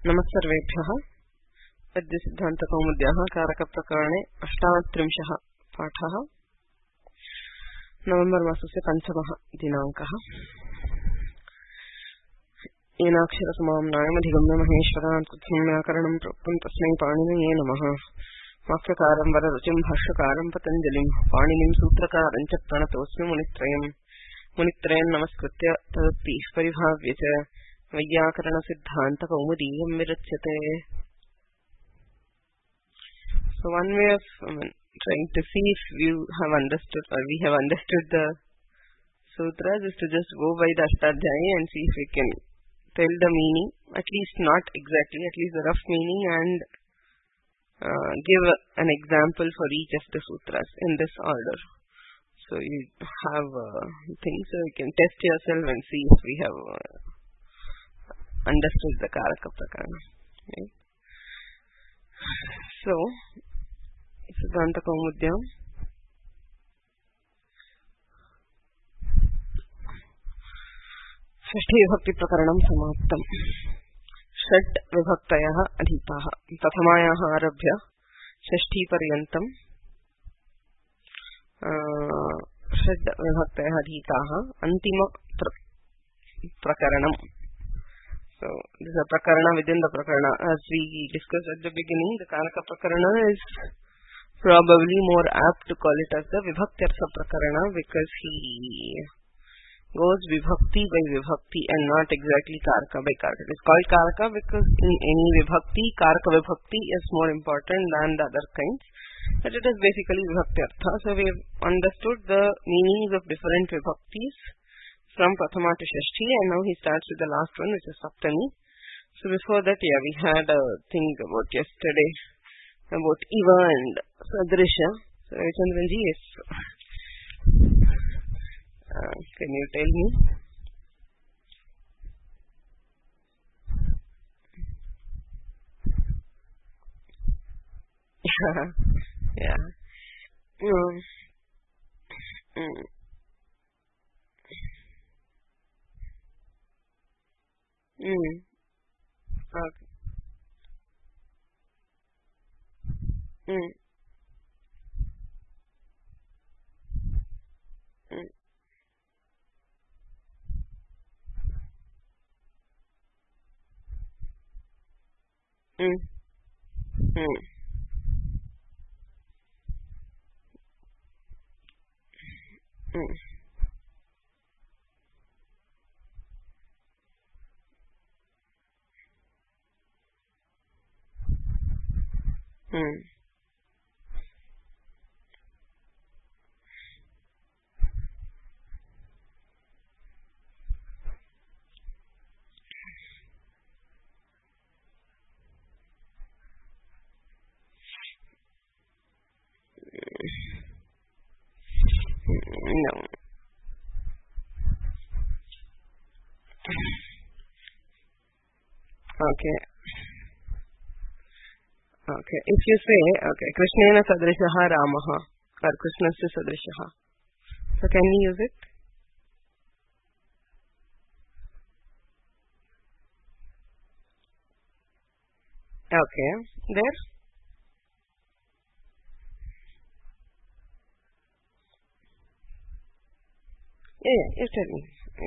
नमस्सर्वेभ्यः। अद्य सिद्धान्तकौमुद्याः कारकप्रकरणे 38 पाठः। नवेम्बर् मासस्य 5 दिनाङ्कः। येनाक्षरसमाम्नायमधिगम्य महेश्वरान् कृत्स्नं व्याकरणं प्रोक्तं तस्मै पाणिनये नमः। वाक्यकारं वररुचिं भाष्यकारं पतञ्जलिं पाणिनिं सूत्रकारं च प्रणतोऽस्मि मुनित्रयं नमस्कृत्य तदुक्तिः परिभाव्य च वैयाकरणसिद्धान्तकौमुदीयं विरच्यते. So one way of trying to see if you have understood or we have understood the sutras is to just go by the Ashtadhyayi and see if we can tell the meaning, at least not exactly, at least the rough meaning, and give an example for each of the sutras in this order. So you have things so you can test yourself and see if we have understood the Karaka Prakarana. Right? So, Siddhanta Kaumudyam. षष्ठी विभक्ति प्रकरणं समाप्तम्. षट् विभक्तयः अधीताः. प्रथमायाः आरभ्य षष्ठी पर्यन्तं षट् विभक्तयः अधीताः. अन्तिम प्रकरणं. So this is a prakarana within the prakarana. As we discussed at the beginning, the Karaka Prakarana is probably more apt to call it as the Vibhaktyartha Prakarana because he goes Vibhakti by Vibhakti and not exactly Karaka by Karaka. It is called Karaka because in any Vibhakti, Karaka Vibhakti is more important than the other kinds. But it is basically Vibhaktyartha. So we have understood the meanings of different Vibhaktis from Prathama to Shashti, and now he starts with the last one, which is Saptami. So before that, we had a thing about yesterday, about Iva and Sadrisha. So Chandranji, yes. Can you tell me? Yeah. Okay. No. Okay. Okay. If you say, Krishnena Sadrishaha Ramaha or Krishnasya Sadrishaha, so can we use it? Okay. There? Yeah, you tell me.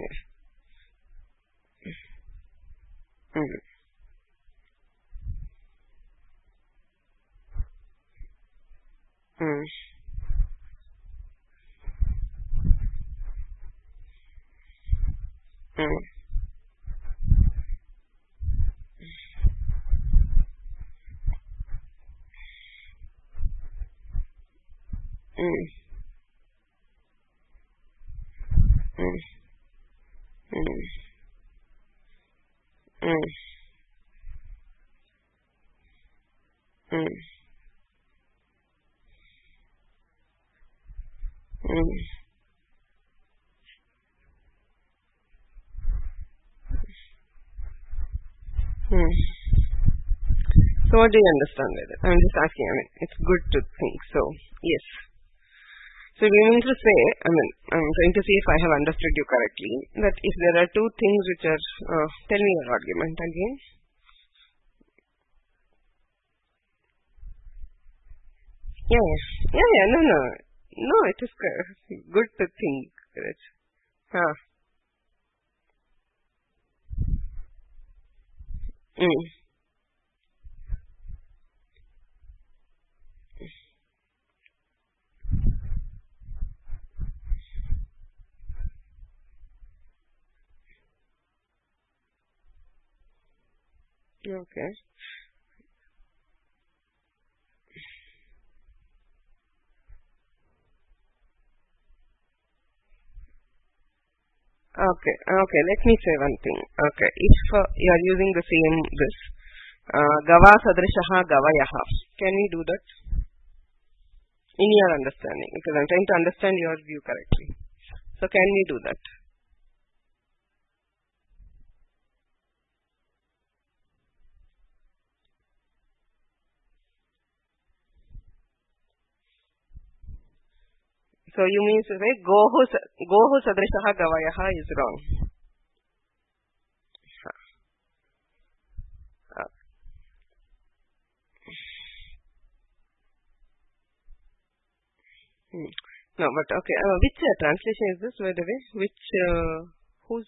So what do you understand with it? I'm just asking. It's good to think. So, yes. So we mean to say, I'm trying to see if I have understood you correctly, that if there are two things which are, tell me your argument again. Yeah, yeah, yeah, no, no, no. It is good to think. Huh. Mm. Okay. Okay. Okay. Let me say one thing. Okay. If you are using the same this gava sadrishaha gavayaha, can we do that in your understanding? Because I'm trying to understand your view correctly. So can we do that? So you mean to say gohu sadrishaha gavayaha is wrong. Uh, hmm. No, but okay. Which translation is this, by the way? Which who's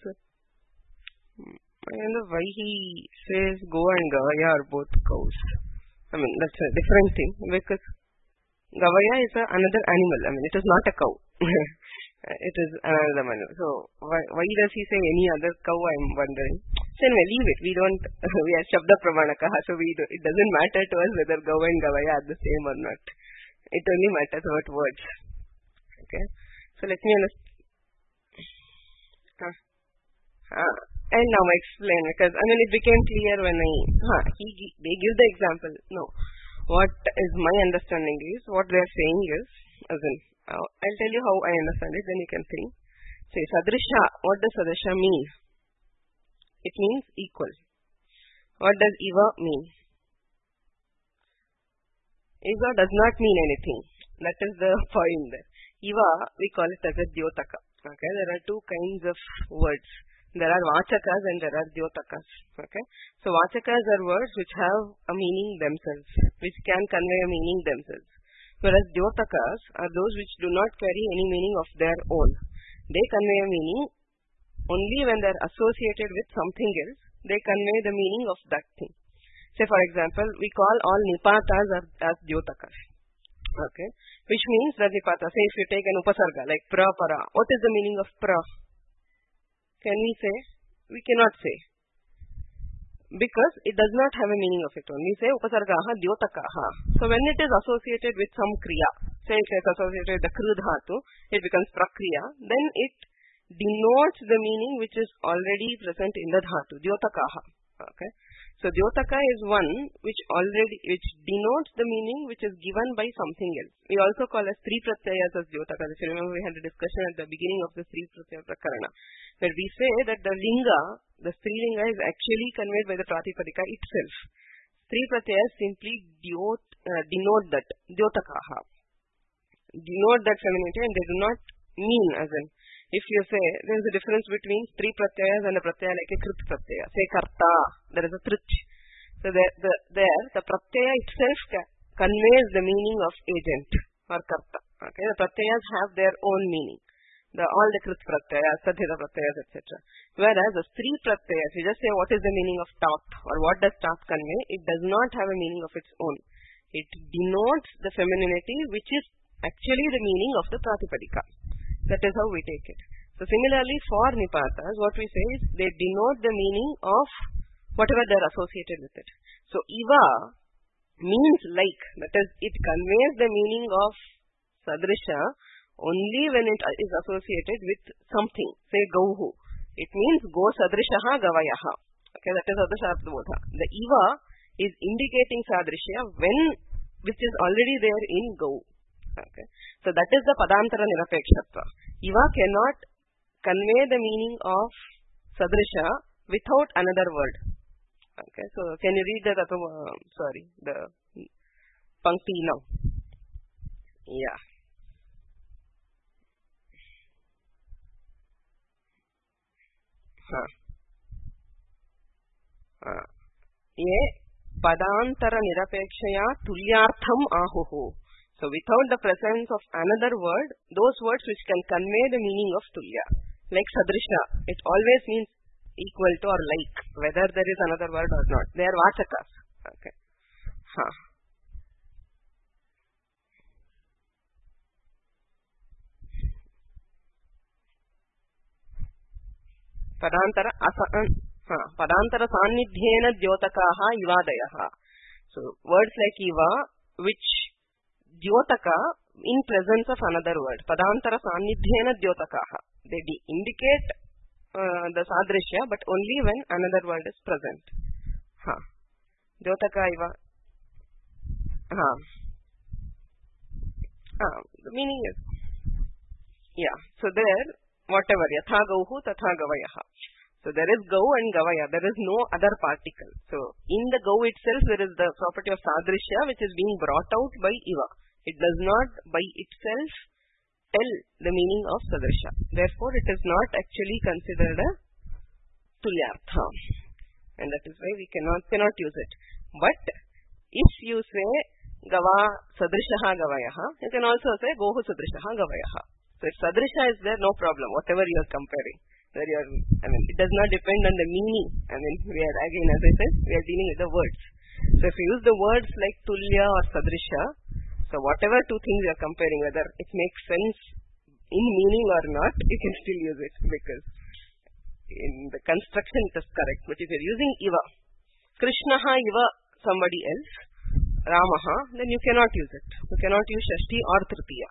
I don't know why he says go and gavaya are both cows. I mean that's a different thing because gavaya is another animal. I mean it is not a cow. It is another animal. So why does he say any other cow? I'm wondering. So anyway, leave it. We don't. We are shabda pramanakaha, so it doesn't matter to us whether gav and gavaya are the same or not. It only matters about words. Okay. So let me understand. And now I explain because I mean it became clear when they give the example. No, what is my understanding is what they are saying is as in I'll tell you how I understand it. Then you can think. Say sadrisha. What does sadrisha mean? It means equal. What does iva mean? Iva does not mean anything. That is the point there. Iva we call it as a dyotaka. Okay, there are two kinds of words. There are vachakas and there are dyotakas. Okay. So vachakas are words which have a meaning themselves, which can convey a meaning themselves. Whereas dyotakas are those which do not carry any meaning of their own. They convey a meaning only when they are associated with something else. They convey the meaning of that thing. Say for example, we call all nipatas as dyotakas. Okay. Which means that nipata. Say if you take an upasarga like pra para. What is the meaning of pra? Can we say? We cannot say. Because it does not have a meaning of its own. We say upasargaha dyotakaha. So when it is associated with some kriya, say it is associated with the kru dhatu, it becomes prakriya, then it denotes the meaning which is already present in the dhatu, dyotakaha. Okay. So dyotaka is one which denotes the meaning which is given by something else. We also call as three pratyayas as dyotaka. If you remember, we had a discussion at the beginning of the three pratyaya prakarana, where we say that the linga, the strilinga is actually conveyed by the pratipadika itself. Three pratyayas simply denote that dyotakaha, denote that femininity, and they do not mean as in. If you say there is a difference between three pratyayas and a pratyaya like a krit pratyaya, say karta, there is a trich. So the pratyaya itself conveys the meaning of agent or karta. Okay, the pratyayas have their own meaning. All the krit pratyayas, sadhita pratyayas, etc. Whereas the three pratyayas, you just say what is the meaning of tat or what does tat convey, it does not have a meaning of its own. It denotes the femininity which is actually the meaning of the pratipadika. That is how we take it. So similarly for nipatas, what we say is they denote the meaning of whatever they are associated with it. So iva means like, that is it conveys the meaning of sadrisha only when it is associated with something. Say gauhu. It means go sadrishaha gavayaha. Okay, that is the shabdabodha. The iva is indicating sadrisha which is already there in gau. Okay. So that is the padantara nirapekshatva. Iva cannot convey the meaning of sadrisha without another word. Okay. So can you read the the pankti now? Yeah. ये पदांतर निरपेक्षया तुल्यार्थम आहुः. So without the presence of another word, those words which can convey the meaning of tulya, like sadrisha, it always means equal to or like, whether there is another word or not. They are vachakas. Okay. Padantara sannidhyena dyotakaha ivadayaha. So words like iva, which dyotaka in presence of another word. Padantara sannidhyena dyotakaha. They indicate the sadrishya, but only when another word is present. Dyotaka iva. The meaning is, so there, whatever, yatha gauhu tatha gavayaha. So there is gau and gavaya, there is no other particle. So in the gau itself there is the property of sadrishya which is being brought out by iva. It does not by itself tell the meaning of sadrishya. Therefore it is not actually considered a tulyartha. And that is why we cannot use it. But if you say gava sadrishaha gavayaha, you can also say gohu sadrishaha gavayaha. So if sadrisha is there, no problem, whatever you are comparing. It does not depend on the meaning. We are again, as I said, we are dealing with the words. So if you use the words like tulya or sadrisha, so whatever two things you are comparing, whether it makes sense in meaning or not, you can still use it because in the construction it is correct. But if you are using iva, Krishnaha iva somebody else, Ramaha, then you cannot use it. You cannot use Shashti or Tritiya.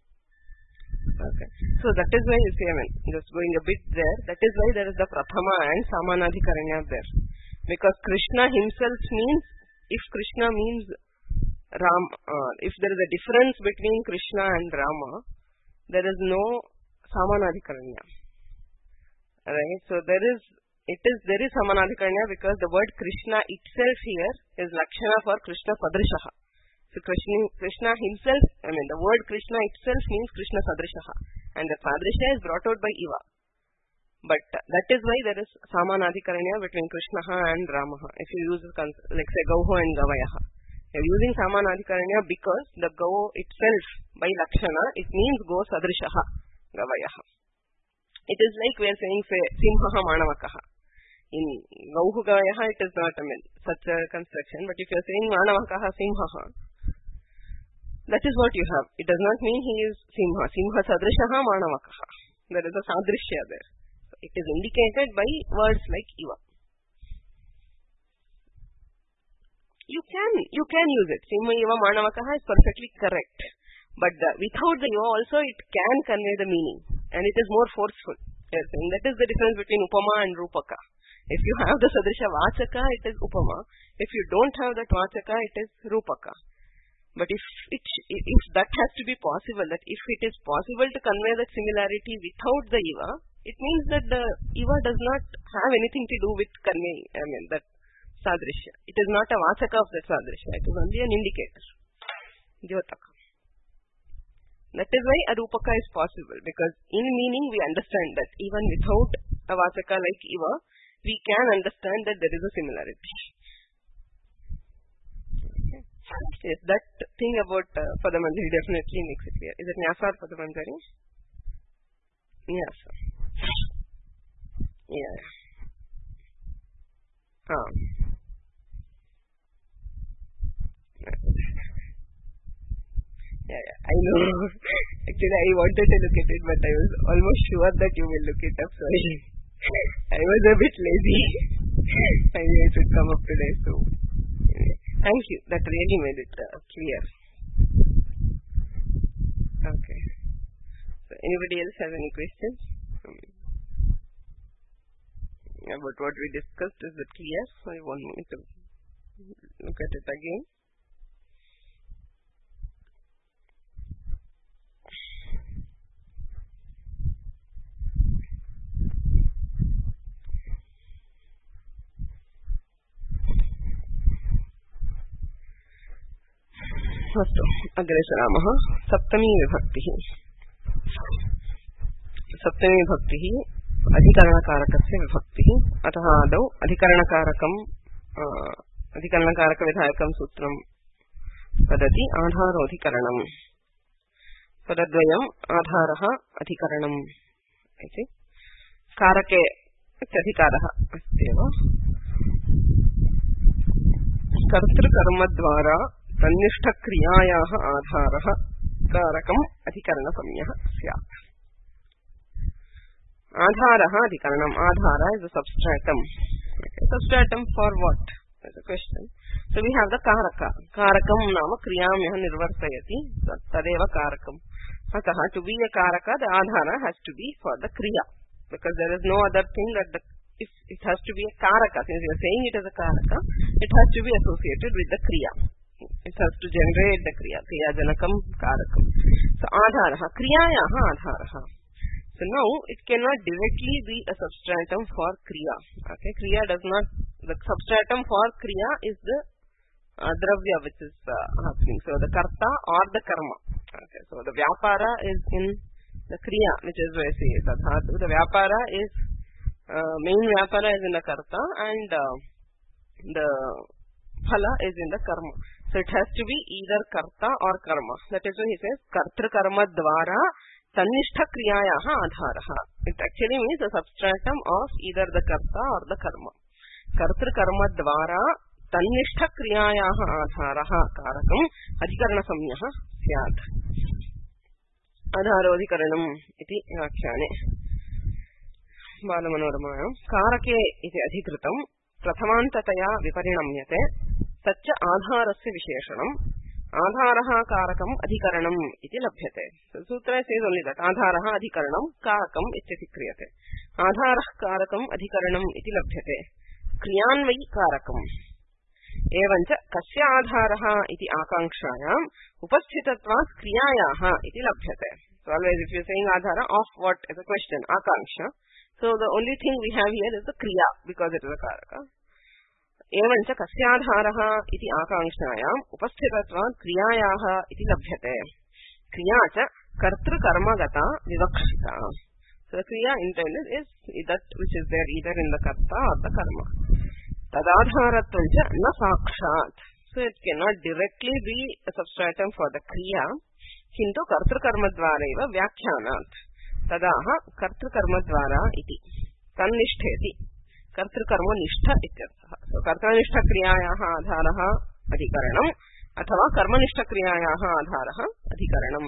Okay. So that is why you see, just going a bit there, that is why there is the Prathama and Samanadhikaranya there. Because Krishna himself means, if Krishna means Ram, if there is a difference between Krishna and Rama, there is no Samanadhikaranya. Right? So there is Samanadhikaranya because the word Krishna itself here is Lakshana for Krishna Sadrishaha. So Krishna himself, the word Krishna itself means Krishna Sadrishaha. And the Sadrisha is brought out by Iva. But that is why there is Samanadhikaranya between Krishnaha and Ramaha. If you use, like say, Gauho and Gavayaha. You are using Samanadhikaranya because the Gau itself, by Lakshana, it means Go Sadrishaha Gavayaha. It is like we are saying, say, Simhaha Manavakaha. In Gauhu Gavayaha, it is not, such a construction. But if you are saying Manavakaha Simhaha, that is what you have. It does not mean he is Simha. Simha Sadrishaha Manavakaha. There is a Sadrishya there. So it is indicated by words like Iva. You can use it. Simha Iva Manavakaha is perfectly correct. But without the Iva also it can convey the meaning. And it is more forceful. That is the difference between Upama and Rupaka. If you have the Sadrisha Vachaka, it is Upama. If you don't have that Vachaka, it is Rupaka. But if that has to be possible, that if it is possible to convey that similarity without the Iva, it means that the Iva does not have anything to do with conveying, that Sadrishya. It is not a Vachaka of that Sadrishya. It is only an indicator. Dyotaka. That is why a Rupaka is possible, because in meaning we understand that even without a Vachaka like Iva, we can understand that there is a similarity. Yes, that thing about Padamanjari definitely makes it clear. Is it Nyasa or Padamanjari? Nyasa. Yeah. Yeah, I know. Actually, I wanted to look at it, but I was almost sure that you will look it up, so I was a bit lazy. I knew it would come up today, so thank you. That really made it clear. Okay. So, anybody else have any questions about what we discussed? Is it clear? So, you want me to look at it again? अस्तु अग्रे सरामः सप्तमी विभक्तिः अधिकरणकारकस्य विभक्तिः अतः आदौ अधिकरणकारकविधायकं सूत्रं वदति आधारोऽधिकरणम् पदद्वयम् आधारः अधिकरणम् इति कारके इत्यधिकारः अस्त्येव कर्तृकर्मद्वारा तन्निष्ठक्रियायाः आधारः कारकम् अधिकरणसंज्ञः स्यात्. आधारः अधिकरणम्. आधार is the substratum. Substratum for what? That's a question. So we have the karaka. Karakam नाम क्रियां यः निर्वर्तयति तदेव काrakam. अतः to be a karaka the adhara has to be for the kriya, because there is no other thing that if it has to be a karaka, since you are saying it as a karaka, it has to be associated with the kriya. It has to generate the kriya. Kriya janakam karakam. So adhara kriyayaha adhara. So now it cannot directly be a substratum for kriya. Okay, kriya does not. The substratum for kriya is the dravya which is happening. So the karta or the karma. Okay, so the vyapara is in the kriya, which is where say dhatu. The vyapara is main vyapara is in the karta and the phala is in the karma. So it has to be either karta or karma. That is why he says kartru karma dvara tannishtha kriyayaha adharaha. It actually means a substratum of either the karta or the karma. Kartru karma dvara tannishtha kriyayaha adharaha karakam adhikarana samyah syat. Adharodhikaranam iti vyakhyaane बालमनोरमायां कारके इति अधिकृतं प्रथमान्ततया विपरिणम्यते तच्च आधारस्य विशेषणम् आधारः कारकम् अधिकरणम् इति लभ्यते. सूत्रे says only that आधारः अधिकरणं कारकम् इत्यपि क्रियते. आधारः कारकम् अधिकरणम् इति लभ्यते. क्रियान्वयी कारकम् एवञ्च कस्य आधारः इति आकाङ्क्षायाम् उपस्थितत्वात् क्रियायाः इति लभ्यते. So always if you are saying Aadhaar of what is a question, आकाङ्क्षा. So the only thing we have here is the kriya because it is a karaka. एवञ्च कस्याधारः इति आकाङ्क्षायाम् उपस्थितत्वात् क्रियायाः इति लभ्यते. क्रिया च कर्तृकर्मगता विवक्षिता. So the kriya intended is that which is there either in the karta or the karma. Tadadharatvam cha na sakshat. So it cannot directly be a substratum for the kriya, kintu kartrukarmadvara eva vyakhyanat. Tadaha kartrukarmadvara iti tannishtheti कर्तृकर्म निष्ठ इत्यर्थः. So कर्तृनिष्ठ क्रियायाः आधारः अधिकरणम् अथवा कर्मनिष्ठ क्रियायाः आधारः अधिकरणम्.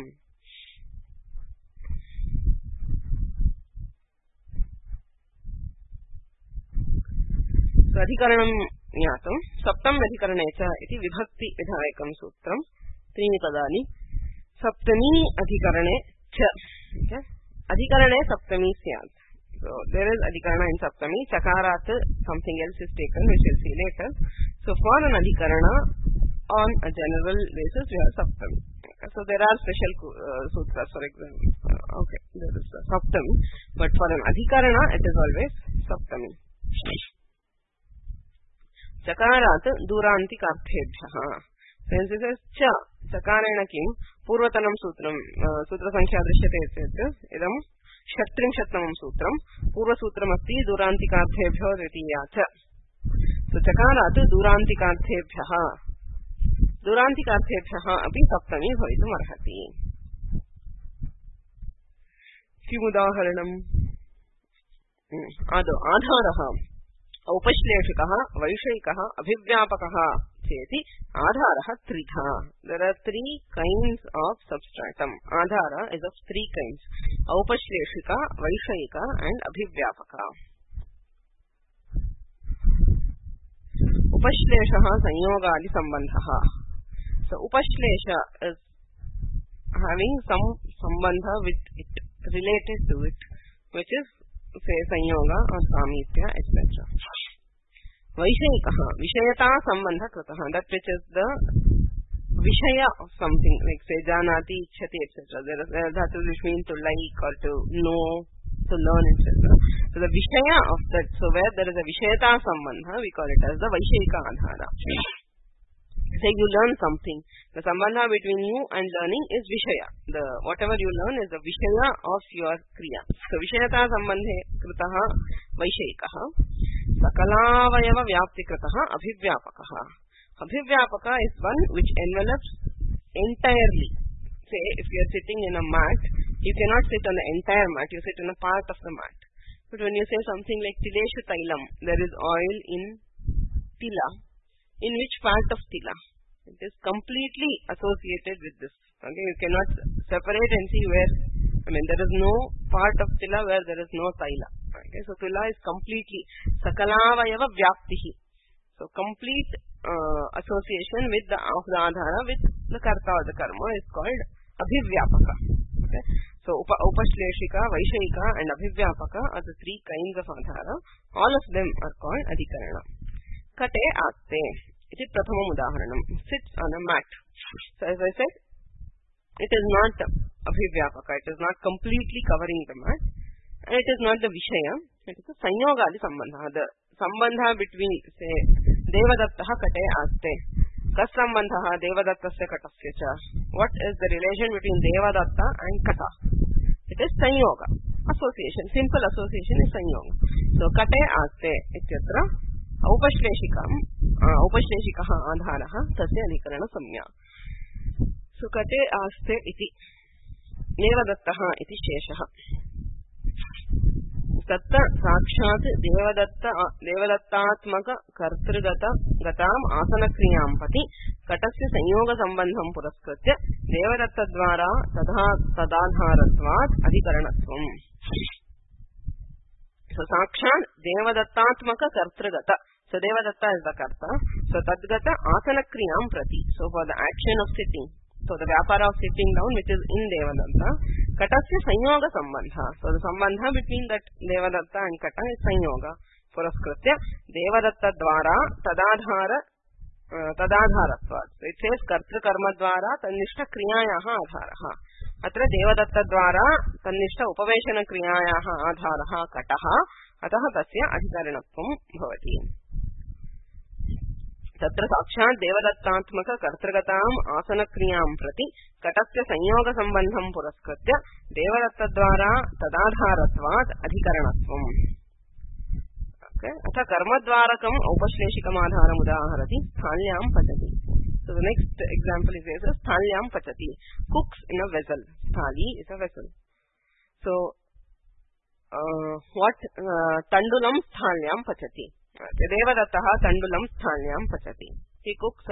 So अधिकरणं ज्ञातं. सप्तम अधिकरणे च इति विभक्ति विधायकं सूत्रं त्रीणि पदानि. सप्तमी अधिकरणे च. अधिकरणे सप्तमी स्यात्. So there is adhikarana in saptami. Chakarat something else is taken, which we'll see later. So for an adhikarana on a general basis we have saptami. So there are special sutras, for example. Okay, there is saptami, but for an adhikarana it is always saptami. Chakarat durantikarthebhyah. Since this is cha, chakarena kim purvatanam sutram sutra sankhya drishyate chet idam षट्त्रिंशत्तमं सूत्रं पूर्वसूत्रमस्ति दूरान्तिकार्थेभ्यो द्वितीया च. So चकारात् दूरान्तिकार्थेभ्यः अपि सप्तमी भवितुम् अर्हति. किमुदाहरणम्? आदौ आधारः औपश्लेषिकः वैषयिकः अभिव्यापकः चेति आधारः त्रिधा. There are three kinds of substratum. Adhara is of three kinds: औपश्लेषिका, वैषयिका and अभिव्यापका. उपश्लेषः संयोगादि सम्बन्धः. So उपश्लेषः is having some sambandha with it, related to it, which is say sanyoga or samipya etc. वैषयिकः विषयता सम्बन्ध कृतः, that which is the vishaya of something, like say janati, ichhati etc. There is dhatu which means to like or to know, to learn etc. So the vishaya of that, so where there is a vishayata sambandha, we call it as the vaishayika adhara. Say you learn something, the sambandha between you and learning is vishaya. The whatever you learn is the vishaya of your kriya. So vishayata sambandhe kritah vaishayikah. Sakalavayava vyaptikritah abhivyapakah. Abhivyapaka is one which envelops entirely. Say, if you are sitting in a mat, you cannot sit on the entire mat, you sit in a part of the mat. But when you say something like Tileshu Tailam, there is oil in Tila. In which part of Tila? It is completely associated with this. Okay, you cannot separate and see where, there is no part of Tila where there is no Taila. Okay, so Tila is completely Sakalavayava Vyaptihi. So complete association with the Adhara with the Karta or the Karma is called Abhivyapaka. Okay, so Upashleshika, Vaishayika and Abhivyapaka are the three kinds of Adhara. All of them are called Adhikarana. Kate Aste. It is Prathamam Udaharanam. Sits on a mat. So as I said, it is not Abhivyapaka. It is not completely covering the mat. And it is not the Vishaya. It is a Sanyogali Sambandha. The Sambandha between, say, Devadattaha Kate Aste. Kas Sambandha Devadattasya Katasya Cha. What is the relation between Devadatta and Kata? It is Sanyoga. Association. Simple association is Sanyoga. So Kate Aste ityatra Upashleshikaha Adharaha Tasya Adhikarana Samya. So Kate Aste iti Devadattaha iti Sheshaha. Tatta Sakshat Devadattatmaka Kartrigata Gatam Asana Kriyam Pati Katasya Sanyoga Sambandham Puraskritya Devadatta Dvara Tadadharatvat Adhikaranatvam. So Sakshat Devadattatmaka Kartrigata. So Devadatta is the Karta. So Tadgata Asana Kriyam Prati. So for the action of sitting. So the Vyapara of sitting down which is in Devadatta. Katasya Sanyoga Sambandha. So the Sambandha between that Devadatta and Kata is Sanyoga. Puraskritya Devadatta Dvara Tadadharatvat. So it says Kartri Karma Dvara Tanishta Kriyayaha Adharaha. Atra Devadatta Dvara Tanishta Upaveshana Kriyayaha Adharaha Kataha. Ataha Tasya Adhikaranatvam Bhavati. Tatra Sakshat Devadattatmaka Kartragatam Asana Kriyam Prati Katasya Sanyoga Sambandham Puraskritya Devadatta Dvara Tadadharatvat Adhikaranatvam. Okay. Atha Karma Dvarakam Upashleshikam Adharam Udaharati Sthalyam Pachati. So the next example is Sthalyam Pachati. Cooks in a vessel. Sthali is a vessel. So what Tandulam Sthalyam Pachati. Devadattaha Tandulam Sthalyam Pachati. He cooks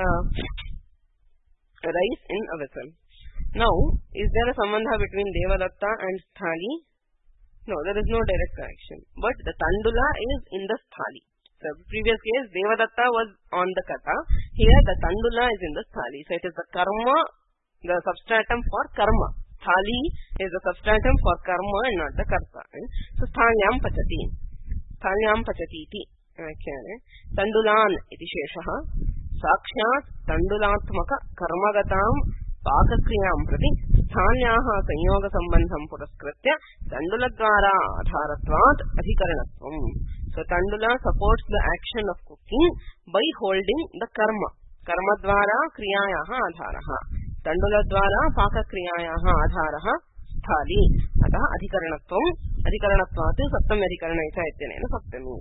rice in a vessel. Now, is there a sambandha between Devadatta and Sthali? No, there is no direct connection. But the Tandula is in the Sthali. So, previous case, Devadatta was on the Kata. Here, the Tandula is in the Sthali. So, it is the Karma, the substratum for Karma. Sthali is the substratum for Karma and not the Karta. So, Sthalyam Pachati. Sthalyam Pachati iti. Tandulan iti Sheshaha. Sakshat Tandulatmaka Karmagatam Pakakriyam Prati Sthanyaha Sanyoga Sambandham Puraskritya Tanduladvara Adharatvat Adhikaranatvam. So Tandula supports the action of cooking by holding the karma. Karma dvara kriyayaha adharaha. Tandula dvara Pakakriyayaha adharaha Sthali. Ataha Adhikaranatvam. Adhikaranatvat Saptam Adhikarana Ita Ityanena Saptami.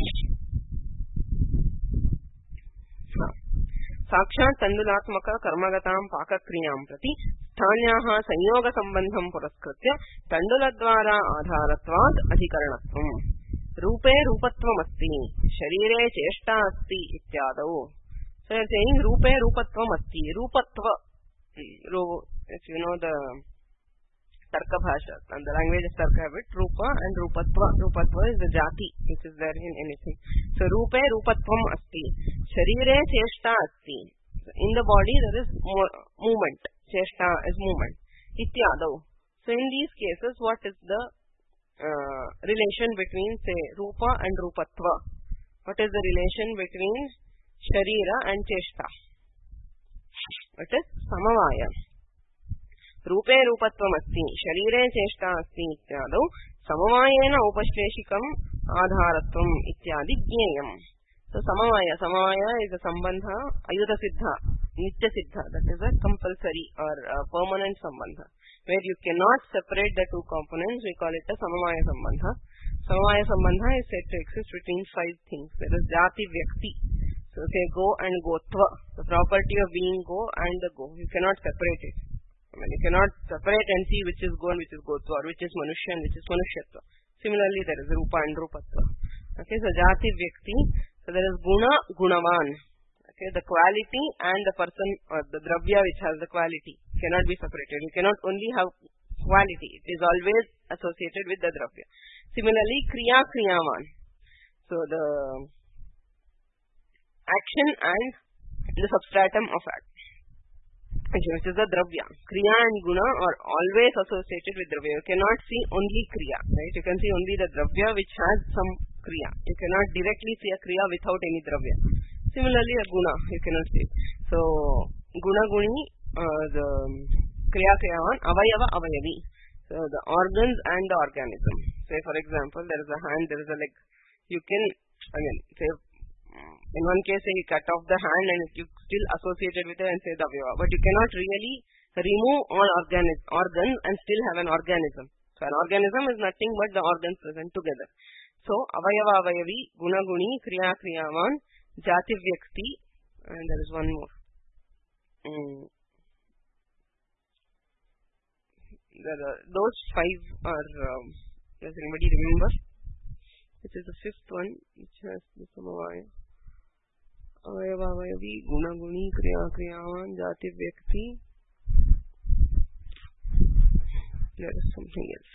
Sakshat Tandulatmaka Karmagatam Pakakriyam Prati Sthanyaha Sanyoga Sambandham Puraskritya Tanduladvara Adharatvat Adhikaranatvam. Rupe Rupatvam Asti Sharire Cheshta Asti Ityadau. So you are saying Rupe Rupatvam Asti. Rupatva. If you know the Tarka Bhasha, and the language is Tarka habit, Rupa and Rupatva. Rupatva is the jati which is there in anything. So Rupe Rupatvam Asti. Sharire Cheshta Asti. In the body there is movement. Cheshta is movement. Ityadau. So in these cases, what is the relation between, say, Rupa and Rupatva? What is the relation between Sharira and Cheshta? It is Samavaya. Rupe Rupatvam Asti, Sharire Cheshta Asti Ityadau, Samavayena Upashleshikam Adharatvam Ityadi Jneyam. So Samavaya is a Sambandha, Ayuda Siddha, Nitya Siddha, that is a compulsory or a permanent Sambandha. Where you cannot separate the two components, we call it a Samavaya Sambandha. Samavaya Sambandha is said to exist between five things. There is Jati Vyakti. So So say go and gotva, the property of being go and the go. You cannot separate it. You cannot separate and see which is go and which is gotva, or which is manushya and which is manushyatva. Similarly, there is rupa and rupatva. Okay, so jati vyakti. So there is guna, gunavan. Okay, the quality and the person or the dravya which has the quality cannot be separated. You cannot only have quality. It is always associated with the dravya. Similarly, kriya, kriyavan. So the action and the substratum of act, which is the dravya. Kriya and guna are always associated with dravya. You cannot see only kriya, right? You can see only the dravya which has some kriya. You cannot directly see a kriya without any dravya. Similarly, a guna, you cannot see. So, guna guni, the kriya kriyavan, avayava avayavi. So, the organs and the organism. Say, for example, there is a hand, there is a leg. You can, say, in one case, say, you cut off the hand and you still associate it with it and say the avayava. But you cannot really remove all organs and still have an organism. So, an organism is nothing but the organs present together. So, avayava avayavi, guna guni, kriya kriyavan, jati vyakti, and there is one more. Those five are, does anybody remember? Which is the fifth one, which has the samavaya. Avayava avayavi, guna guni, kriya kriyavan, jati vyakti. There is something else.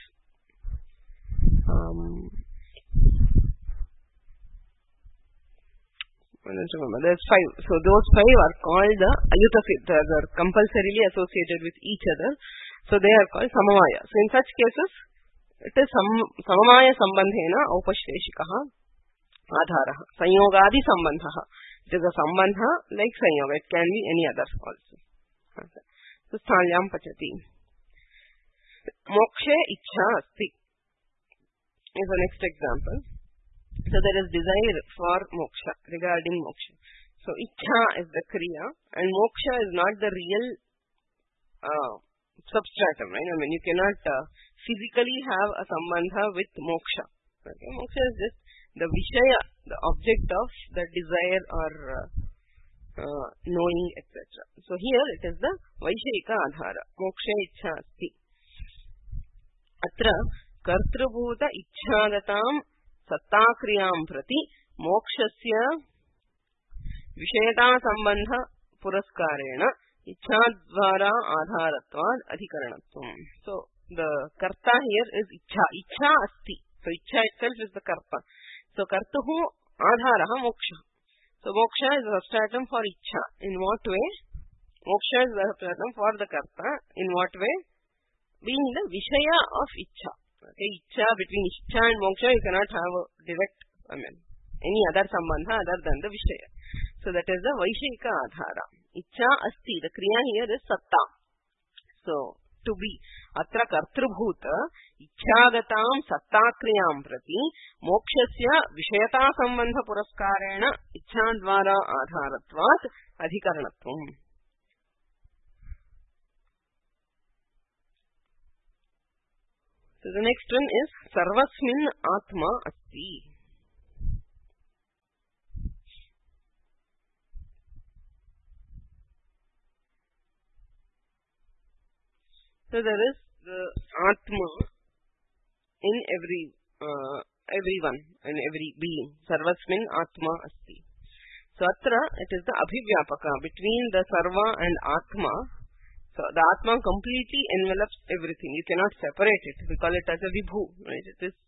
I don't remember. There's five. So those five are called the ayutafit. They are compulsorily associated with each other. So they are called samavaya. So in such cases, it is samavaya sambandhena aupasheshikaha adharaha. Sanyogadi sambandhaha. It is a sambandha like sanyoga. It can be any other also. Okay. So sthalyam pachati. Mokshe ichha asti is the next example. So there is desire for moksha, regarding moksha. So ichha is the kriya and moksha is not the real substratum, right? You cannot physically have a sambandha with moksha. Okay? Moksha is just the vishaya, the object of the desire or knowing, etc. So here it is the vaishayika adhara. Moksha ichha asti. Atra kartrubhuta ichhagatam sattakriyam prati mokshasya vishayata sambandha puraskarena ichhadvara adharatvad adhikaranatvam. So the karta here is ichha. Ichha asti. So ichha itself is the karta. So kartuhu adharaha moksha. So moksha is the substratum for ichha. In what way? Moksha is the substratum for the karta. In what way? Being the vishaya of ichha. Okay, ichha, between ichha and moksha you cannot have a direct, any other sambandha other than the vishaya. So that is the vaishayika adhara. Ichha asti, the kriya here is satta. So, to be. Atra kartrubhuta ichhagatam sattakriyam prati mokshasya vishayata sambandha puraskarena ichhadvara adharatvat adhikaranatvam. So the next one is sarvasmin atma asti. So there is the atma in everyone, in every being. Sarvasmin atma asti. So atra it is the abhivyapaka between the sarva and atma. So the atma completely envelops everything. You cannot separate it. We call it as a vibhu. Right? It is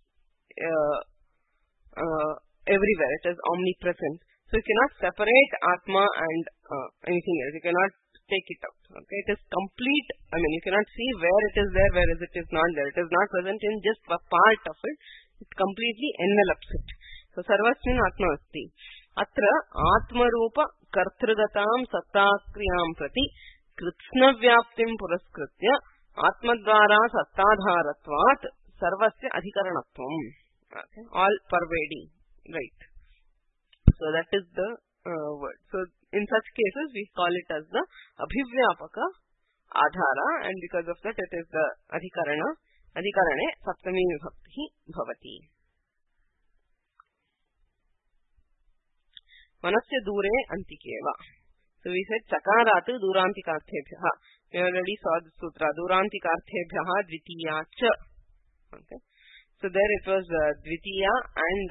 everywhere. It is omnipresent. So you cannot separate atma and anything else. You cannot take it out. Okay? It is complete. You cannot see where it is there, whereas it is not there. It is not present in just a part of it. It completely envelops it. So sarvasmin atma asti. Atra atma rupa kartrugatam sattakriyam prati कृत्स्नव्याप्तिं पुरस्कृत्य आत्मद्वारा सत्ताधारत्वात् सर्वस्य अधिकरणत्वम्. All pervading, right? So that is the word. So in such cases we call it as the abhivyapaka adhara, and because of that it is the adhikarana. Adhikarane saptami vibhakti bhavati. vanasya dure antikeva. So we said chakarat durantikarthebhyah. We already saw the sutra. Durantikarthebhyah dvitiya cha. Okay. So there it was dvitiya and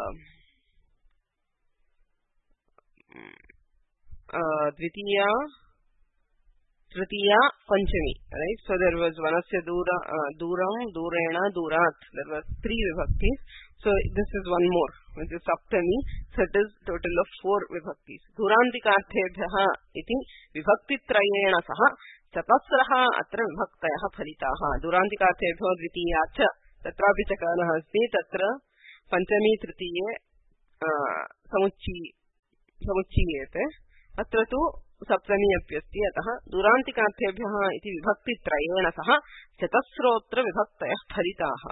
dvitiya, tritiya, panchami. Right. So there was vanasya duram, durena, durat. There were 3 vibhaktis. So this is one more, which is saptami. So it is total of 4 vibhaktis. Durantikarthebhyah iti vibhaktitrayena saha chatasraha atra vibhaktayah phalitaha. Durantikarthebhyo dvitiya cha tatrapi chakarah asti tatra panchami tritiye samucciyete अत्र तु सप्तमी अप्यस्ति अतः दुरान्तिकार्थेभ्यः इति विभक्तित्रयेण सह चतस्रोऽत्र विभक्तयः फलिताः.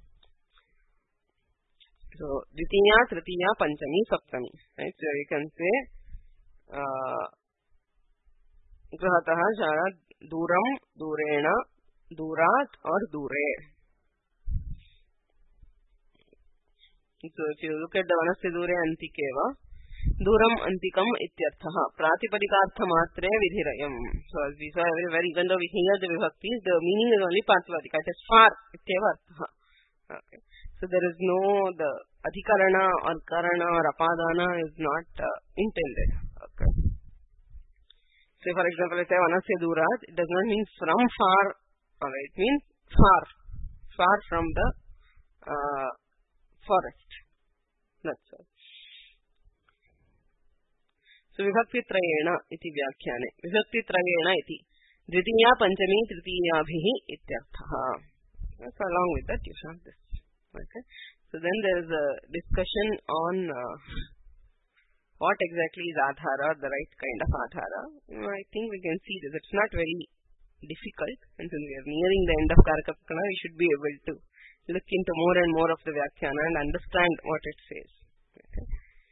So Dwitiya Tritiya Panchami Saptami. Right? So you can say गृहतः शाला दूरम दूरेण दूरात् और दूरे. So if you look at the vanasya dure antikeva, दूरम अंतिकम इत्यर्थः प्रातिपदिकार्थमात्रे विधिरयम्. So as we saw everywhere, even though we hear the vibhaktis, the meaning is only pratipadika. It is far ityeva arthah. Okay. So there is no the adhikarana or karana or apadana is not intended. Okay. So for example, I say vanasya durat, it does not mean from far. Alright, it means far from the forest. That's all. So vibhaktitrayena iti vyakhyaane vibhaktitrayena iti dvitiya panchami tritiyabhih ityarthah. So along with that you have this. Okay. So then there is a discussion on what exactly is adhara, the right kind of adhara. I think we can see that it's not very difficult, and since we are nearing the end of Karaka Prakana, we should be able to look into more and more of the Vyakhyana and understand what it says. Okay.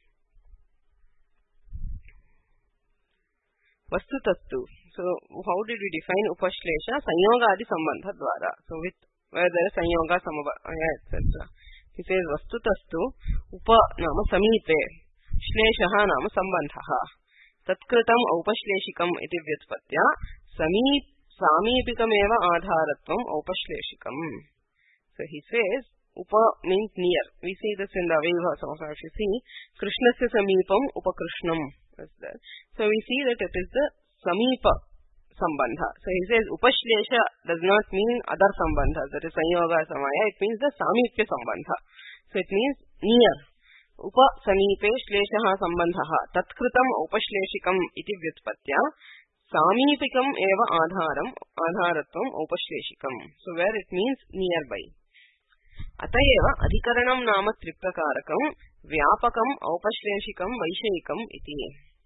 Vastutastu. So how did we define Upashlesha? Sanyoga adi sambandha dwara. So with where there is Sanyoga, Samabhaya, etc. He says Vastutastu Upa nama Samipe Shleshaha nama Sambandhaha Tatkritam Aupashleshikam iti vyatpatya Samipikam eva adharatvam Aupashleshikam. So he says Upa means near. We see this in the Aveva Samasa. If you see Krishnasya Samipam Upakrishnam. So we see that it is the Samipa Sambandha. So he says Upashlesha does not mean other Sambandhas, that is Sanyoga Samaya, it means the Samipya Sambandha. So it means near. Upa Samipe Shleshaha Sambandhaha Tatkritam Upashleshikam iti vyatpatya Samipikam eva adharatvam Upashleshikam. So where it means nearby. Atayeva adhikaranam nama triprakarakam vyapakam Upashleshikam vaishayikam iti.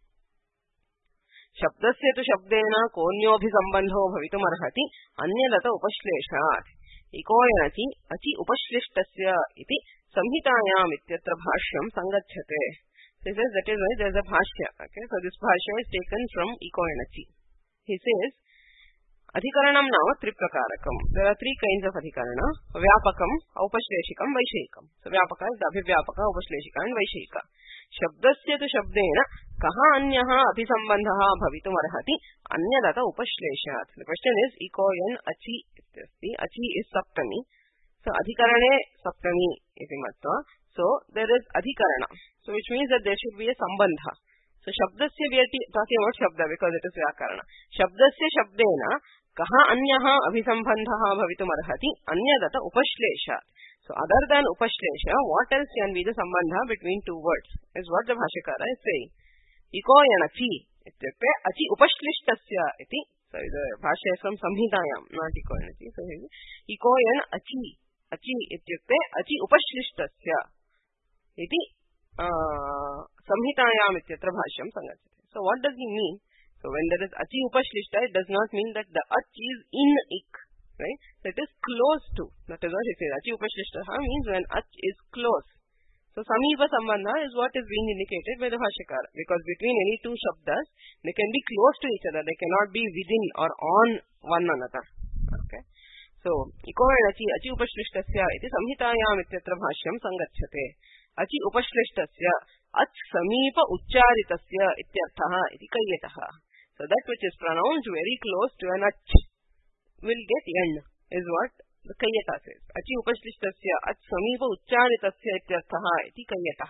शब्दस्य तु शब्देन कोऽन्योऽभिसम्बन्धो भवितुमर्हति अन्यदत उपश्लेषात् इकोयनचि अचि उपश्लिष्टस्य इति संहितायाम् इत्यत्र भाष्यं संगच्छते. This is that is why there is a bhashya. Okay, so this bhashya is taken from ikoyanachi. He says adhikaranam nama triprakarakam. There are 3 kinds of adhikarana: vyapakam, upashleshikam, vaishayikam. So vyapaka is the abhivyapaka, upashleshika and vaishayika. शब्दस्य तु शब्देन कः अन्यः अभिसम्बन्धः भवितुमर्हति अन्यदत उपश्लेषात्. The question is इकोयन् अचि इत्यस्ति. अचि is Saptami. So अधिकरणे सप्तमी इति मत्वा. So there is अधिकरण. So which means that there should be a sambandha. So शब्दस्य we are talking about shabda because it is व्याकरण. शब्दस्य शब्देन कः अन्यः अभिसम्बन्धः भवितुमर्हति अन्यदत उपश्लेषात्. So other than upashlesha, what else can be the sambandha between 2 words is what the Bhashyakara is saying. Ikoyanachi ityukte achi upashlishtasya iti. So the Bhashya is from Samhitayam, not ikoyanachi. So ikoyan achi. Achi ityukte achi upashlishtasya iti Samhitayam ityatra bhashyam sangachate. So what does he mean? So when there is achi upashlishta, it does not mean that the ach is in ik. Right? So it is close to. That is what he says. Achi upashlishtaha means when ach is close. So samipa sambandha is what is being indicated by the Bhashyakara. Because between any 2 shabdas, they can be close to each other. They cannot be within or on one another. Okay. So ikoyanachi achi upashlishtasya iti samhitayam ityatra bhashyam sangachate. अचि उपश्लिष्टस्य अच् समीप उच्चारितस्य इत्यर्थः इति कय्यतः. So that which is pronounced very close to an ach will get n is what the kayyata says. Achi upashlistasya ach samipa uccaritasya ityarthah iti kayyatah.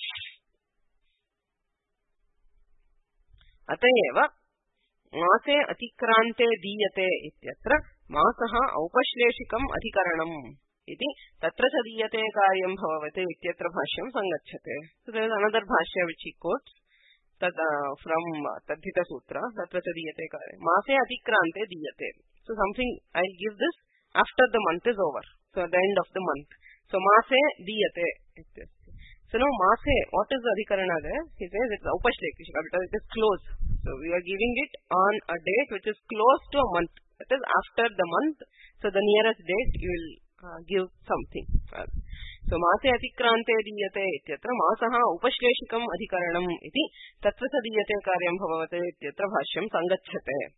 Atayeva मासे अतिक्रांते दीयते इत्यत्र मासः औपश्लेषिकम् अधिकरणम् इति तत्र च दीयते कार्यं भवति इत्यत्र भाष्यं संगच्छते. So there is another bhashya which he quotes from Tadhita Sutra. Tatra च दीयते कार्यं मासे अतिक्रांते दीयते. So something I'll give this after the month is over. So at the end of the month. So मासे दीयते. So now Mase, what is the Adhikarana there? He says it's Upashlekishika because it is close. So we are giving it on a date which is close to a month. That is after the month. So the nearest date you will give something. So Mase Atikrante Diyate ityatra Masaha Upashleshikam Adhikaranam iti Tatvasa Diyate Karyam Bhavavate ityatra Bhashyam Sangacchate.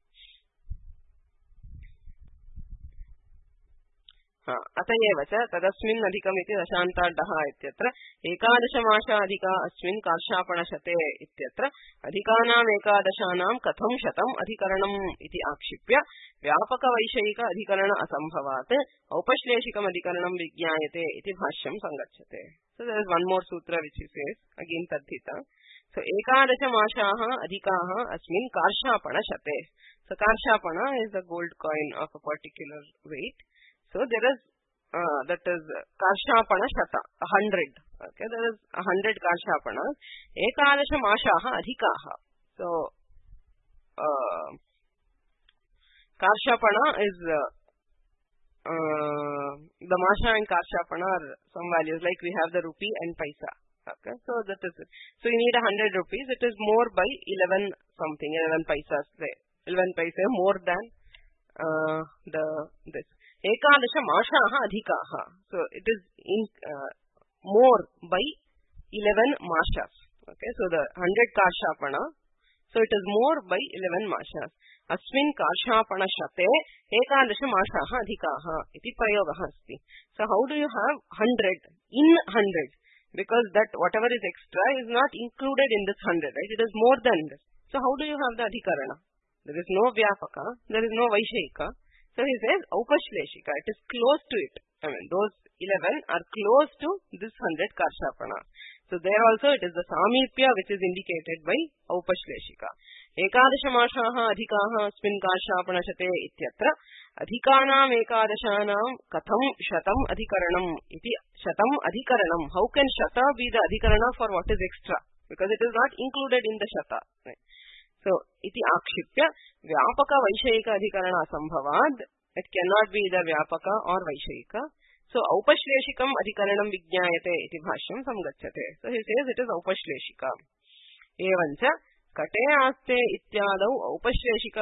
अतएव च तदस्मिन् अधिकमिति दशान्ताड्डः इत्यत्र एकादशमासाधिका अस्मिन् कार्षापणशते इत्यत्र अधिकानाम् एकादशानां कथं शतम् अधिकरणम् इति आक्षिप्य व्यापकवैषयिक अधिकरण असम्भवात् औपश्लेषिकम् अधिकरणं विज्ञायते इति भाष्यं संगच्छते. So there is one more sutra which he says again Tadhita. So एकादशमासाः अधिकाः अस्मिन् कार्षापणशते. So कार्षापण is the gold coin of a particular weight. So there is that is Karshapana Shata, 100. Okay, there is 100 Karshapanas. Ekadasha Mashaha Adhikaha. So Karshapana is the Masha and Karshapana are some values like we have the rupee and paisa. Okay, so that is it. So you need 100 rupees. It is more by 11 something, 11 paisas. 11 paisa more than this. Ekadasha Mashaha Adhikaha. So it is more by 11 Mashas. Okay, so the 100 Karshapana. So it is more by 11 Mashas. Asmin Karshapana Shate Ekadasha Mashaha Adhikaha. Iti Prayogaha asti. So how do you have 100 in 100? Because that whatever is extra is not included in this 100, right? It is more than this. So how do you have the Adhikarana? There is no Vyapaka. There is no Vaishayika. So he says, Upashleshika, it is close to it. I mean, those 11 are close to this 100 Karshapana. So there also it is the Samipya which is indicated by Upashleshika. Ekadasha Mashaha Adhikaha Asmin Karshapana Shate ityatra Adhikanam Ekadashanam Katham Shatam Adhikaranam iti Shatam Adhikaranam. How can Shata be the Adhikarana for what is extra? Because it is not included in the Shata. Right? So, iti akshipya vyapaka vaishayika adhikarana asambhavad. It cannot be either vyapaka or vaishayika. So, aupashleshikam adhikaranam vijñāyate iti bhashyam samgacchate. So, he says it is aupashleshika. Evancha kate aste ityadau aupashleshika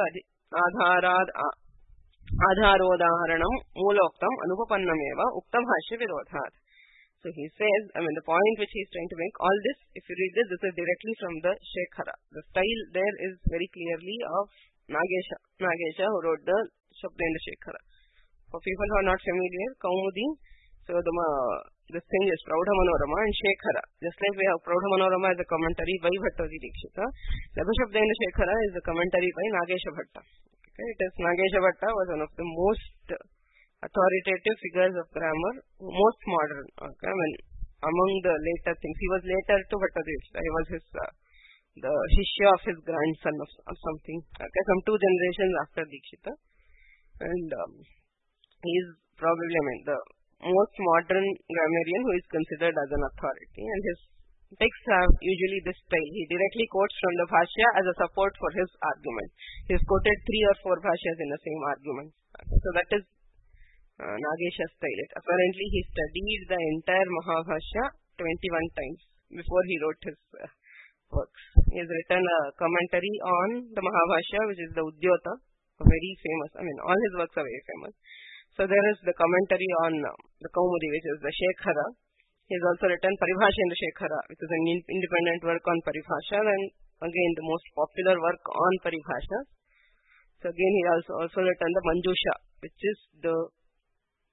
adharodaharanam muloktam anupapannameva ukta bhashya virodhat. So he says, I mean the point which he is trying to make, all this, if you read this, this is directly from the Shekhara. The style there is very clearly of Nagesha who wrote the Shabdendra Shekhara. For people who are not familiar, Kaumudi, so this thing is Praudha Manorama and Shekhara. Just like we have Praudha Manorama as a commentary by Bhattaji Dikshita, Labha Shabdendra Shekhara is a commentary by Nagesha Bhatta. Okay, it is Nagesha Bhatta was one of the most authoritative figures of grammar, most modern. Okay, I mean, among the later things, he was later to Bhattadikshita. He was his the Shishya of his grandson or something. Okay, some 2 generations after Dikshita, and he is probably, I mean, the most modern grammarian who is considered as an authority. And his texts have usually this style. He directly quotes from the Bhashya as a support for his argument. He has quoted 3 or 4 Bhashyas in the same argument. Okay, so that is Nagesha style. Apparently he studied the entire Mahabhashya 21 times before he wrote his works. He has written a commentary on the Mahabhashya, which is the Udyota, very famous. I mean, all his works are very famous. So there is the commentary on the Kaumudi, which is the Shekhara. He has also written Paribhasha in the Shekhara, which is an independent work on Paribhasha, and again the most popular work on Paribhasha. So again he has also written the Manjusha, which is the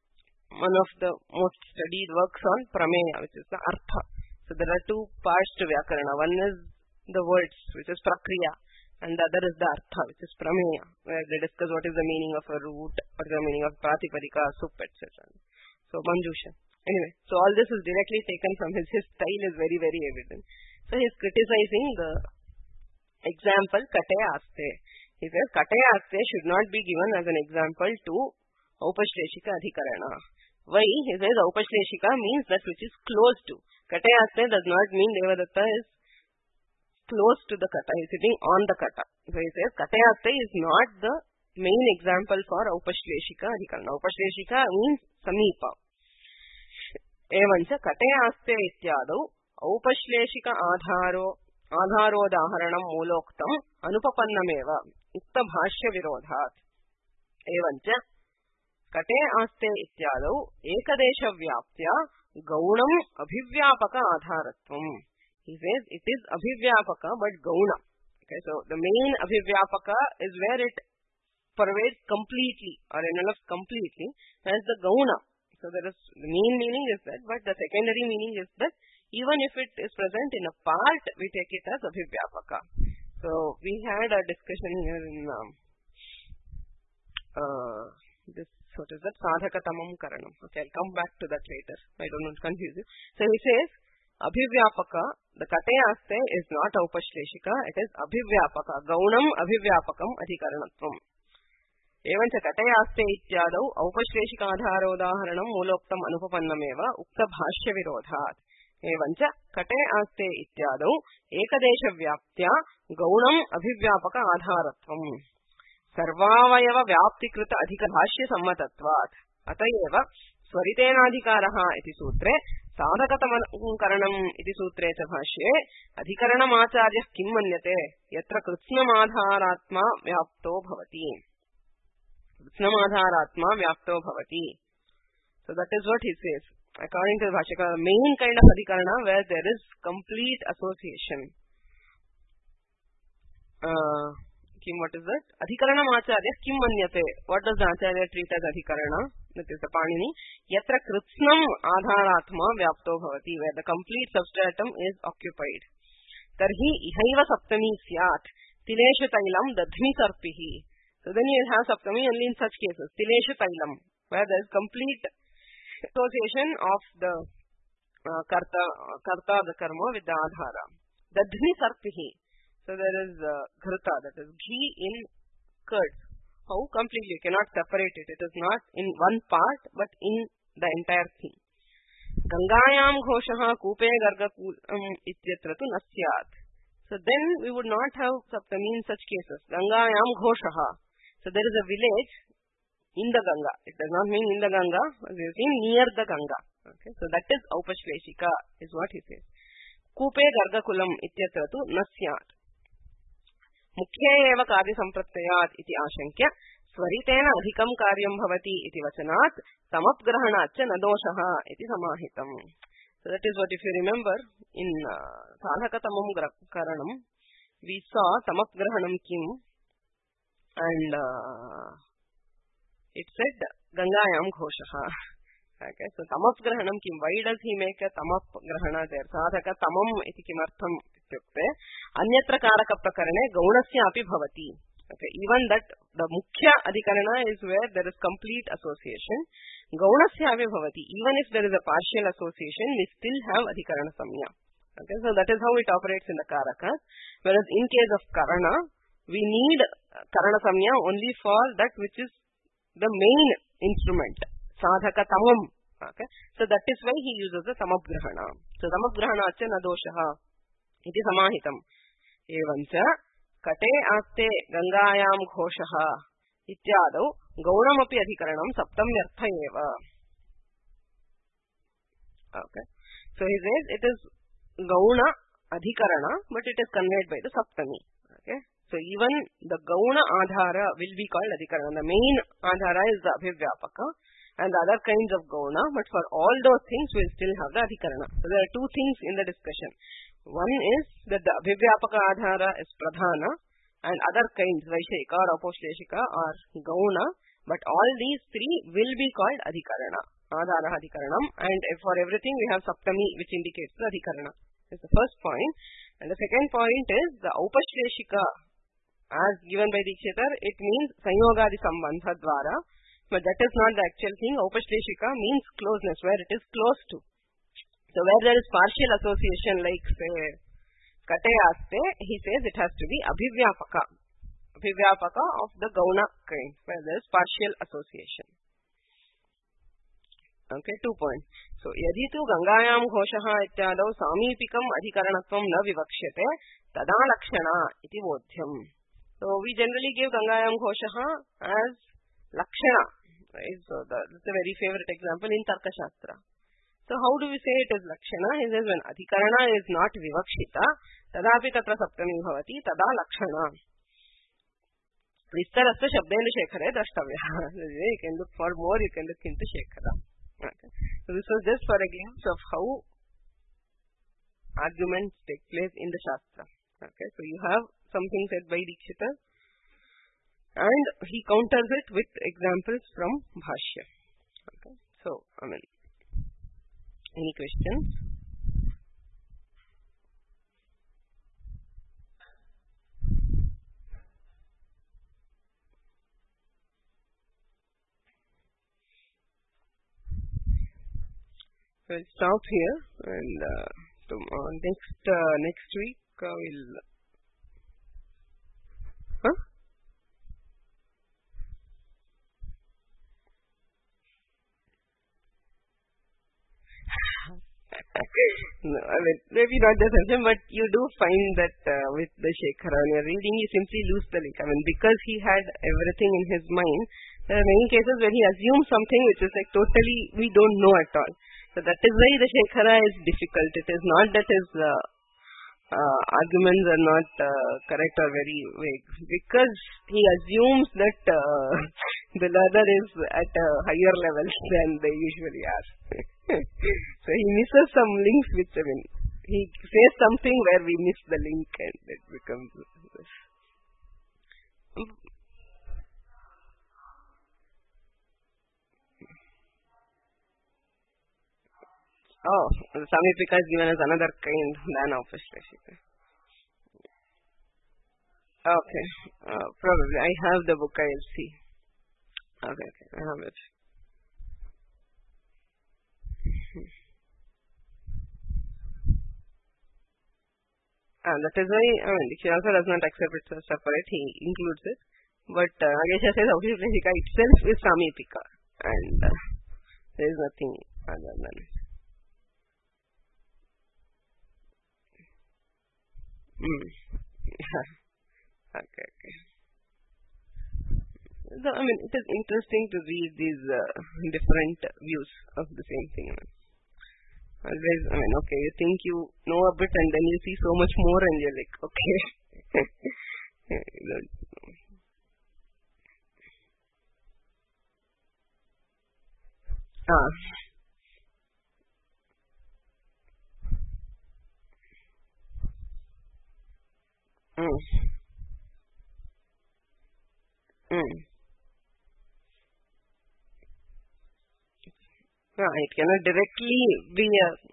one of the most studied works on Prameya, which is the Artha. So there are two parts to Vyakarana. One is the words, which is Prakriya, and the other is the Artha, which is Prameya, where they discuss what is the meaning of a root, what is the meaning of Pratipadika, Sup, etc. So Manjusha. Anyway, so all this is directly taken from his style is very, very evident. So he is criticizing the example Kate Aste. He says Kate Aste should not be given as an example to Aupashleshika Adhikarana. Why? He says Aupashleshika means that which is close to. Kate Aste does not mean Devadatta is close to the Kata. He is sitting on the Kata. So he says Kate Aste is not the main example for Aupashleshika Adhikarana. Aupashleshika means Samipa. एवंच कटे आस्ते इत्यादौ औपश्लेषिक आधारोदाहरणं मूलोक्तम् अनुपपन्नमेव उक्त भाष्य विरोधात् एवंच कटे आस्ते इत्यादौ एकदेश व्याप्त्या गौणम् अभिव्यापक आधारत्वम्. He says it is अभिव्यापक but gauna. Okay, so the main अभिव्यापक is where it pervades completely or envelops completely, as the gauna. So there is the main meaning is that, but the secondary meaning is that even if it is present in a part, we take it as abhivyapaka. So we had a discussion here in this, what is that, sadhakatamam karanam. Okay, I'll come back to that later. I don't want to confuse you. So he says abhivyapaka, the kate aste is not aupashleshika, it is abhivyapaka. Gaunam abhivyapakam adhikaranatvam. एवंच कटे आस्ते इत्यादौ औपश्लेषिकाधारोदाहरणं मूलोक्तम् अनुपपन्नमेव उक्त भाष्य विरोधात् एवंच कटे आस्ते इत्यादौ एकदेश व्याप्त्या गौणम् अभिव्यापक आधारत्वम् सर्वावयव व्याप्तिकृत अधिक भाष्य सम्मतत्वात् अतएव स्वरितेनाधिकारः इति सूत्रे साधकतमकरणम् इति सूत्रे च भाष्ये अधिकरणमाचार्यः किं मन्यते यत्र कृत्स्नमाधारात्मा व्याप्तो भवति. Snamadharatma vyapto bhavati. So that is what he says. According to the Bhashika, the main kind of adhikarana where there is complete association. What is that? Adhikarana acharya kim manyate. What does the acharya treat as adhikarana? That is the Panini. Yatra kritsnam adharatma vyapto bhavati, where the complete substratum is occupied. Tarhi ihaiva saptami syat. Tileshu tailam dadhmi sarpihi. So then you will have saptami only in such cases. Tileshu tailam, where there is complete association of the karta of the karma with the adhara. Dadhni sarpihi. So there is ghrita, that is ghee in curd. How? Completely. You cannot separate it. It is not in one part, but in the entire thing. Gangayam ghoshaha kupe garga ityatra tu nasyat. So then we would not have saptami in such cases. Gangayam ghoshaha. So there is a village in the Ganga. It does not mean in the Ganga, but we have seen near the Ganga. Okay, so that is Aupashleshika, is what he says. Kupe gargakulam ityatra tu nasyat. Mukhye eva karya samprattayat iti ashankya swaritena adhikam karyam bhavati iti vachanat samapgrahanatcha nadoshaha iti samahitam. So that is what, if you remember, in Sadhakatamam Karanam, we saw samapgrahanam kim, and it said Gangayam Ghoshaha. Okay, so Tamapgrahanam kim, why does he make a Tamapgrahana there? Sadhaka Tamam iti kimartham ityukte anyatra karaka prakarane gaunasya api bhavati. Okay, even that the mukhya adhikarana is where there is complete association. Gaunasya api bhavati. Even if there is a partial association, we still have adhikarana samya. Okay, so that is how it operates in the karaka. Whereas in case of karana, we need karana samya only for that which is the main instrument. Sadhaka tamam. Okay, so that is why he uses the samapgrahana. So samapgrahanacha nadoshaha iti samahitam. Evancha kate aste gangayam ghoshaha ityadau gaunamapi adhikaranam saptamyartha eva. Okay, so he says it is gauna adhikarana, but it is conveyed by the saptami. Okay, so even the gauna adhara will be called adhikarana. The main adhara is the abhivyapaka and the other kinds of gauna, but for all those things we will still have the adhikarana. So there are two things in the discussion. One is that the abhivyapaka adhara is pradhana and other kinds, vaisheshika or aposhleshika or gauna, but all these three will be called adhikarana. Adhara Adhikaranam, and for everything we have Saptami which indicates the Adhikarana. That's the first point. And the second point is the Upashleshika as given by Dikshitar, it means Sanyogadi Sambandha Dvara, but that is not the actual thing. Upashleshika means closeness, where it is close to. So where there is partial association like say Kate Aste, he says it has to be Abhivyapaka. Abhivyapaka of the Gauna kind, where there is partial association. Okay, 2 points. So, yadi tu Gangayam Ghoshaha ityadau samipikam adhikaranatvam na vivakshate tada lakshana iti bodhyam. So, we generally give Gangayam Ghoshaha as lakshana. Right? So, that's a very favorite example in Tarka Shastra. So, how do we say it is lakshana? He says when adhikarana is not vivakshita, tadapi tatra saptami bhavati tada lakshana. Vistarastha shabdena shekhare drashtavya. You can look for more, you can look into shekhara. Okay. So this was just for a glimpse of how arguments take place in the Shastra. Okay. So you have something said by Dikshita and he counters it with examples from Bhashya. Okay. So, any questions? We'll stop here and next week we'll no, maybe not the session, but you do find that with the Shekhara when you're reading you simply lose the link. Because he had everything in his mind, there are many cases where he assumes something which is like totally we don't know at all. So that is why the Shekhara is difficult. It is not that his arguments are not correct or very vague, because he assumes that the ladder is at a higher level than they usually are. So he misses some links which he says something where we miss the link and it becomes this. Oh, the Samipika is given as another kind than Upashleshika. Okay, probably. I have the book, I'll see. Okay, I have it. That is why, Diksha also does not accept it as separate, he includes it. But Agesha says Upashleshika itself is Samipika, and there is nothing other than it. Okay. So, it is interesting to read these different views of the same thing. Always, okay, you think you know a bit and then you see so much more and you're like, okay. It cannot directly be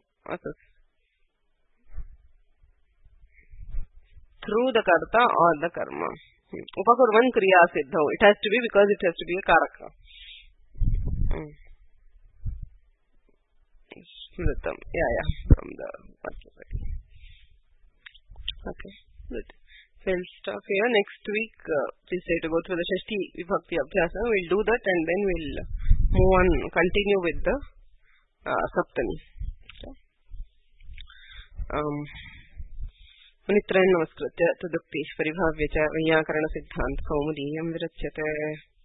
through the karta or the karma. Upakurvan kriya siddha. It has to be because it has to be a karaka. Smritam. Yeah. From the first side. Okay. Good. We'll stop here. Next week, please say to go through the Shashti Vibhakti Abhyasa. We'll do that and then we'll move on, continue with the Saptami. Munitrayan namaskritya tadukti paribhavya cha vayyakarana siddhanta kaumudiyam virachyate.